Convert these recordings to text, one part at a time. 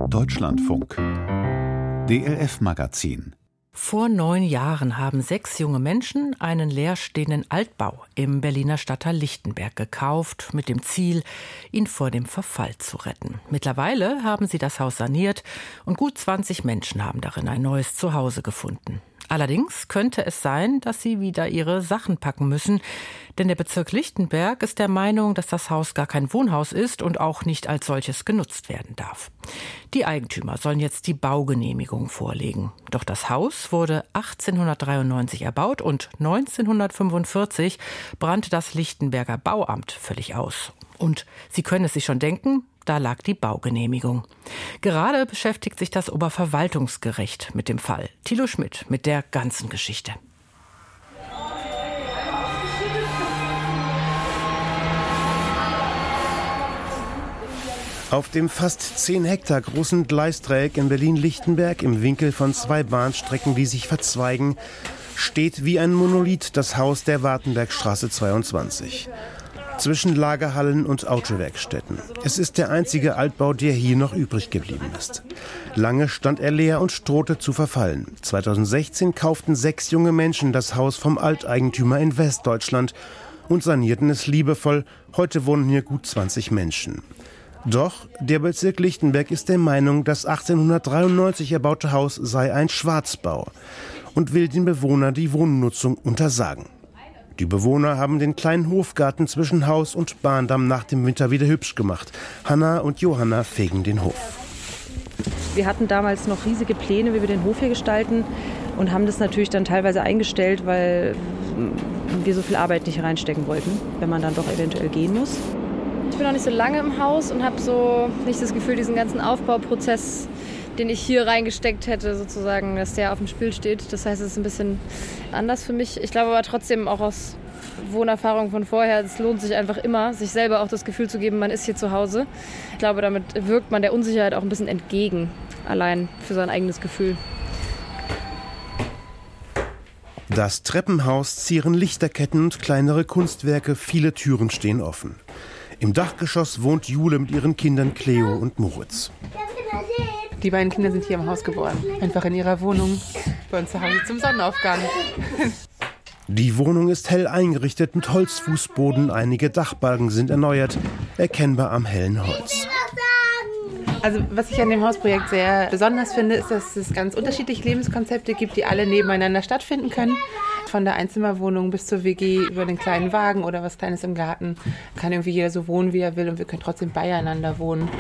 Deutschlandfunk DLF-Magazin. Vor 9 Jahren haben 6 junge Menschen einen leerstehenden Altbau im Berliner Stadtteil Lichtenberg gekauft, mit dem Ziel, ihn vor dem Verfall zu retten. Mittlerweile haben sie das Haus saniert und gut 20 Menschen haben darin ein neues Zuhause gefunden. Allerdings könnte es sein, dass sie wieder ihre Sachen packen müssen, denn der Bezirk Lichtenberg ist der Meinung, dass das Haus gar kein Wohnhaus ist und auch nicht als solches genutzt werden darf. Die Eigentümer sollen jetzt die Baugenehmigung vorlegen. Doch das Haus wurde 1893 erbaut und 1945 brannte das Lichtenberger Bauamt völlig aus. Und Sie können es sich schon denken, da lag die Baugenehmigung. Gerade beschäftigt sich das Oberverwaltungsgericht mit dem Fall. Thilo Schmidt mit der ganzen Geschichte. Auf dem fast 10 Hektar großen Gleisdreieck in Berlin-Lichtenberg im Winkel von 2 Bahnstrecken, die sich verzweigen, steht wie ein Monolith das Haus der Wartenbergstraße 22. Zwischen Lagerhallen und Autowerkstätten. Es ist der einzige Altbau, der hier noch übrig geblieben ist. Lange stand er leer und drohte zu verfallen. 2016 kauften 6 junge Menschen das Haus vom Alteigentümer in Westdeutschland und sanierten es liebevoll. Heute wohnen hier gut 20 Menschen. Doch der Bezirk Lichtenberg ist der Meinung, das 1893 erbaute Haus sei ein Schwarzbau und will den Bewohnern die Wohnnutzung untersagen. Die Bewohner haben den kleinen Hofgarten zwischen Haus und Bahndamm nach dem Winter wieder hübsch gemacht. Hanna und Johanna fegen den Hof. Wir hatten damals noch riesige Pläne, wie wir den Hof hier gestalten und haben das natürlich dann teilweise eingestellt, weil wir so viel Arbeit nicht reinstecken wollten, wenn man dann doch eventuell gehen muss. Ich bin noch nicht so lange im Haus und habe so nicht das Gefühl, diesen ganzen Aufbauprozess, den ich hier reingesteckt hätte, sozusagen, dass der auf dem Spiel steht. Das heißt, es ist ein bisschen anders für mich. Ich glaube aber trotzdem auch aus Wohnerfahrung von vorher, es lohnt sich einfach immer, sich selber auch das Gefühl zu geben, man ist hier zu Hause. Ich glaube, damit wirkt man der Unsicherheit auch ein bisschen entgegen, allein für sein eigenes Gefühl. Das Treppenhaus zieren Lichterketten und kleinere Kunstwerke, viele Türen stehen offen. Im Dachgeschoss wohnt Jule mit ihren Kindern Cleo und Moritz. Die beiden Kinder sind hier im Haus geboren. Einfach in ihrer Wohnung bei uns zu Hause zum Sonnenaufgang. Die Wohnung ist hell eingerichtet mit Holzfußboden. Einige Dachbalken sind erneuert, erkennbar am hellen Holz. Also was ich an dem Hausprojekt sehr besonders finde, ist, dass es ganz unterschiedliche Lebenskonzepte gibt, die alle nebeneinander stattfinden können. Von der Einzimmerwohnung bis zur WG über den kleinen Wagen oder was Kleines im Garten. Kann irgendwie jeder so wohnen, wie er will und wir können trotzdem beieinander wohnen.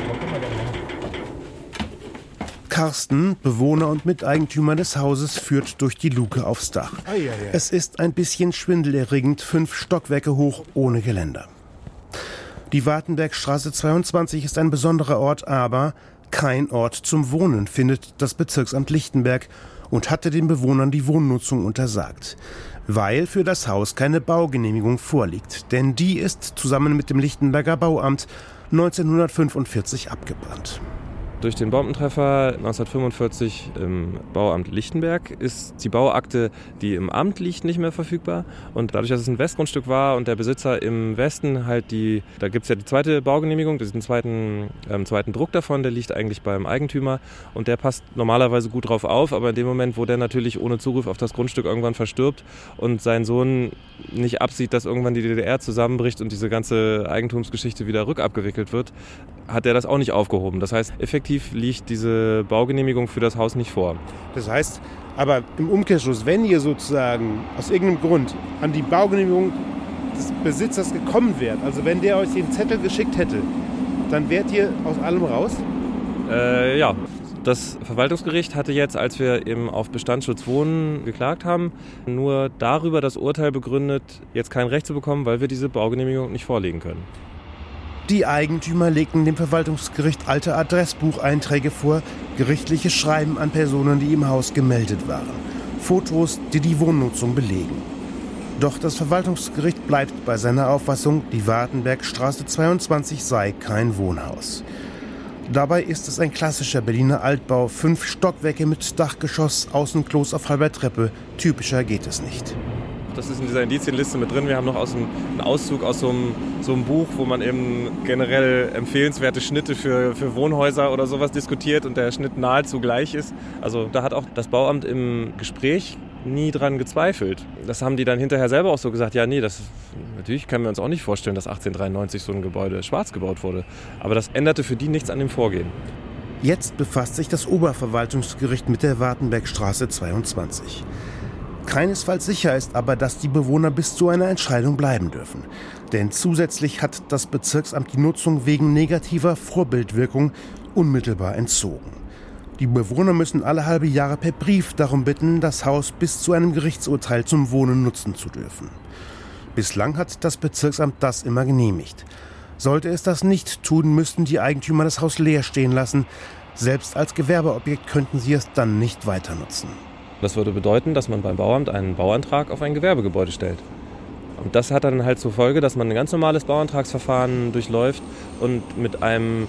Carsten, Bewohner und Miteigentümer des Hauses, führt durch die Luke aufs Dach. Es ist ein bisschen schwindelerregend, 5 Stockwerke hoch, ohne Geländer. Die Wartenbergstraße 22 ist ein besonderer Ort, aber kein Ort zum Wohnen, findet das Bezirksamt Lichtenberg und hatte den Bewohnern die Wohnnutzung untersagt, weil für das Haus keine Baugenehmigung vorliegt. Denn die ist zusammen mit dem Lichtenberger Bauamt 1945 abgebrannt. Durch den Bombentreffer 1945 im Bauamt Lichtenberg ist die Bauakte, die im Amt liegt, nicht mehr verfügbar. Und dadurch, dass es ein Westgrundstück war und der Besitzer im Westen halt da gibt es ja die zweite Baugenehmigung, diesen zweiten Druck davon, der liegt eigentlich beim Eigentümer und der passt normalerweise gut drauf auf. Aber in dem Moment, wo der natürlich ohne Zugriff auf das Grundstück irgendwann verstirbt und sein Sohn nicht absieht, dass irgendwann die DDR zusammenbricht und diese ganze Eigentumsgeschichte wieder rückabgewickelt wird, hat er das auch nicht aufgehoben. Das heißt, effektiv liegt diese Baugenehmigung für das Haus nicht vor. Das heißt, aber im Umkehrschluss, wenn ihr sozusagen aus irgendeinem Grund an die Baugenehmigung des Besitzers gekommen wärt, also wenn der euch den Zettel geschickt hätte, dann wärt ihr aus allem raus? Ja. Das Verwaltungsgericht hatte jetzt, als wir eben auf Bestandsschutz Wohnen geklagt haben, nur darüber das Urteil begründet, jetzt kein Recht zu bekommen, weil wir diese Baugenehmigung nicht vorlegen können. Die Eigentümer legten dem Verwaltungsgericht alte Adressbucheinträge vor, gerichtliche Schreiben an Personen, die im Haus gemeldet waren, Fotos, die die Wohnnutzung belegen. Doch das Verwaltungsgericht bleibt bei seiner Auffassung, die Wartenbergstraße 22 sei kein Wohnhaus. Dabei ist es ein klassischer Berliner Altbau, 5 Stockwerke mit Dachgeschoss, Außenklos auf halber Treppe. Typischer geht es nicht. Das ist in dieser Indizienliste mit drin. Wir haben noch einen Auszug aus so einem Buch, wo man eben generell empfehlenswerte Schnitte für Wohnhäuser oder sowas diskutiert und der Schnitt nahezu gleich ist. Also da hat auch das Bauamt im Gespräch nie dran gezweifelt. Das haben die dann hinterher selber auch so gesagt, ja nee, natürlich können wir uns auch nicht vorstellen, dass 1893 so ein Gebäude schwarz gebaut wurde. Aber das änderte für die nichts an dem Vorgehen. Jetzt befasst sich das Oberverwaltungsgericht mit der Wartenbergstraße 22. Keinesfalls sicher ist aber, dass die Bewohner bis zu einer Entscheidung bleiben dürfen. Denn zusätzlich hat das Bezirksamt die Nutzung wegen negativer Vorbildwirkung unmittelbar entzogen. Die Bewohner müssen alle halbe Jahre per Brief darum bitten, das Haus bis zu einem Gerichtsurteil zum Wohnen nutzen zu dürfen. Bislang hat das Bezirksamt das immer genehmigt. Sollte es das nicht tun, müssten die Eigentümer das Haus leer stehen lassen. Selbst als Gewerbeobjekt könnten sie es dann nicht weiter nutzen. Das würde bedeuten, dass man beim Bauamt einen Bauantrag auf ein Gewerbegebäude stellt. Und das hat dann halt zur Folge, dass man ein ganz normales Bauantragsverfahren durchläuft und mit einem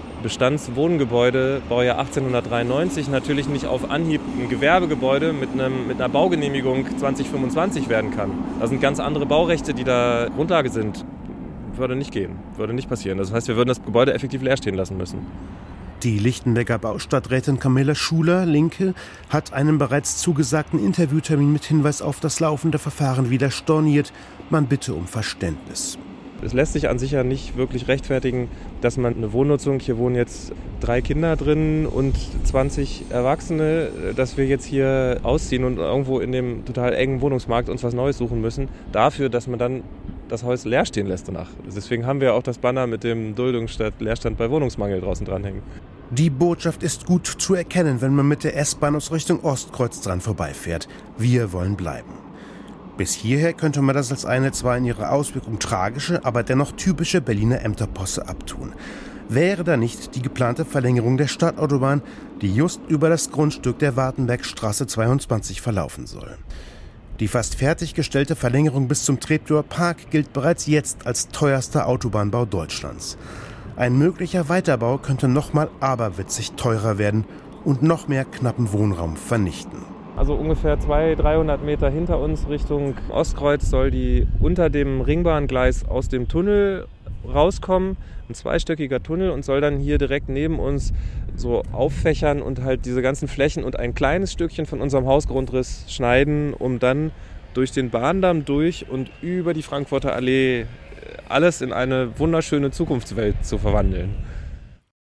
Bestandswohngebäude, Baujahr 1893, natürlich nicht auf Anhieb ein Gewerbegebäude mit einer Baugenehmigung 2025 werden kann. Da sind ganz andere Baurechte, die da Grundlage sind. Würde nicht gehen, würde nicht passieren. Das heißt, wir würden das Gebäude effektiv leer stehen lassen müssen. Die Lichtenberger Baustadträtin Camilla Schuler, Linke, hat einen bereits zugesagten Interviewtermin mit Hinweis auf das laufende Verfahren wieder storniert. Man bitte um Verständnis. Es lässt sich an sich ja nicht wirklich rechtfertigen, dass man eine Wohnnutzung, hier wohnen jetzt 3 Kinder drin und 20 Erwachsene, dass wir jetzt hier ausziehen und irgendwo in dem total engen Wohnungsmarkt uns was Neues suchen müssen, dafür, dass man dann das Haus leer stehen lässt danach. Deswegen haben wir auch das Banner mit dem Duldung statt Leerstand bei Wohnungsmangel draußen dranhängen. Die Botschaft ist gut zu erkennen, wenn man mit der S-Bahn aus Richtung Ostkreuz dran vorbeifährt. Wir wollen bleiben. Bis hierher könnte man das als eine zwar in ihrer Auswirkung tragische, aber dennoch typische Berliner Ämterposse abtun. Wäre da nicht die geplante Verlängerung der Stadtautobahn, die just über das Grundstück der Wartenbergstraße 22 verlaufen soll. Die fast fertiggestellte Verlängerung bis zum Treptower Park gilt bereits jetzt als teuerster Autobahnbau Deutschlands. Ein möglicher Weiterbau könnte nochmal aberwitzig teurer werden und noch mehr knappen Wohnraum vernichten. Also ungefähr 200-300 Meter hinter uns Richtung Ostkreuz soll die unter dem Ringbahngleis aus dem Tunnel rauskommen. Ein zweistöckiger Tunnel und soll dann hier direkt neben uns so auffächern und halt diese ganzen Flächen und ein kleines Stückchen von unserem Hausgrundriss schneiden, um dann durch den Bahndamm durch und über die Frankfurter Allee alles in eine wunderschöne Zukunftswelt zu verwandeln.